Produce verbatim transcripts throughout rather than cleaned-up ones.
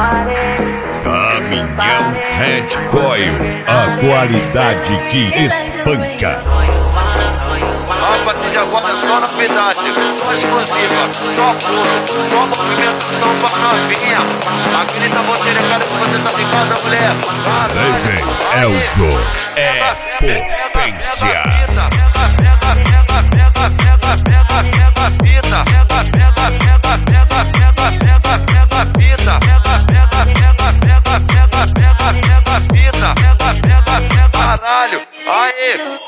Caminhão Red Coil, a qualidade que espanca. A partir de agora é só novidade, só exclusiva, só puro, só movimentação pra novinha. Aquele tá bom xerecado que você tá ligado, mulher. D J Elzo é potência. Caralho, aê!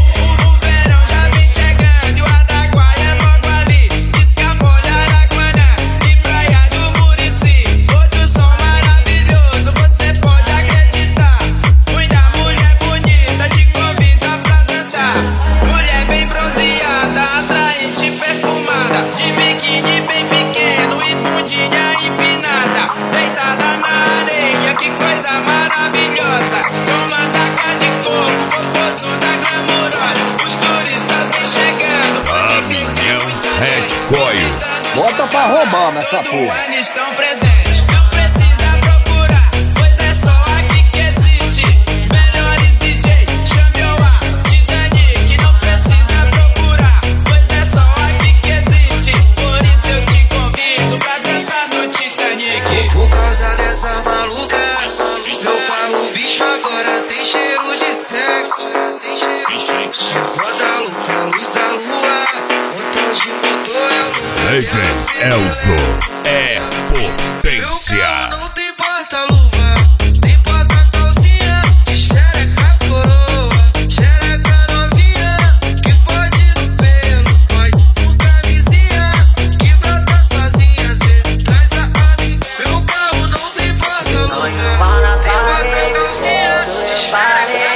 Deitada na areia, que coisa maravilhosa. Toma taca de coco, poposo da glamurosa. Os turistas vêm chegando. Caminhão Red Coil. Bota pra roubar nessa porra. Eles estão presentes, não precisa procurar, pois é só aqui que existe. Melhores D J, chame o A, Titanic, não precisa procurar, pois é só aqui que existe. Por isso eu te convido pra dançar no Titanic. Por causa dessa maluca, meu carro bicho agora tem cheiro de sexo. Só foda louca, luz da lua, motor de motor é o D J Elzo é potência. Não tem porta-luva, tem porta-calcinha, de xereca coroa, xereca novinha, que fode no pelo, fode com camisinha, que brota sozinha, às vezes traz a amiga. Meu carro não tem porta-luva, tem porta-calcinha, de xereca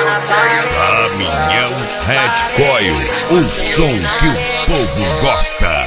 Caminhão Red Coil, o som que o povo gosta.